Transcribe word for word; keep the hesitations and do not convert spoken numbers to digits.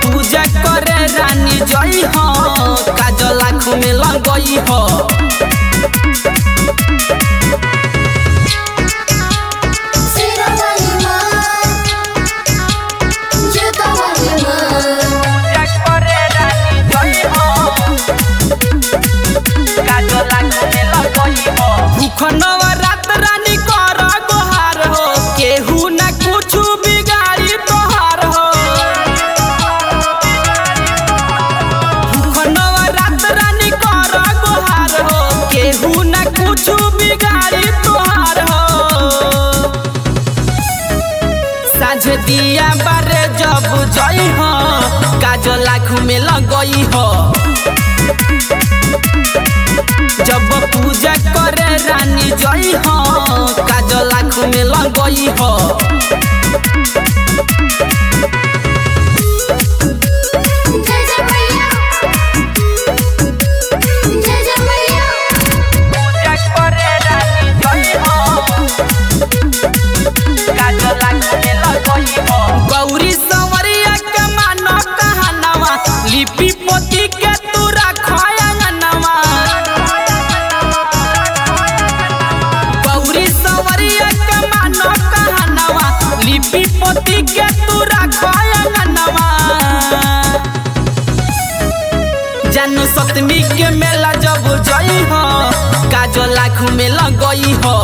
पूजा करे रानी जई हो काजल आँख में लगई हो। नवरात रानी कर गोहार हो केहू न कुछ बिगाड़ी तोहार हो। नवरात रानी कर गोहार हो केहू न कुछ बिगाड़ी तोहार हो। साझ दिया बारे जब जई हो काजल आँख में लगई हो। जब पूजा करे रानी जई हो काजल आँख में लगई हो। गौरी संवरिया के मानो कहनवा लिपि पोती के तू रखया नवा। गौरी संवरिया के मानो कहनवा लिपि पोती के तू रखया नवा। जानू सप्तमी के मेला जब जई हो काजल आँख में लगई हो।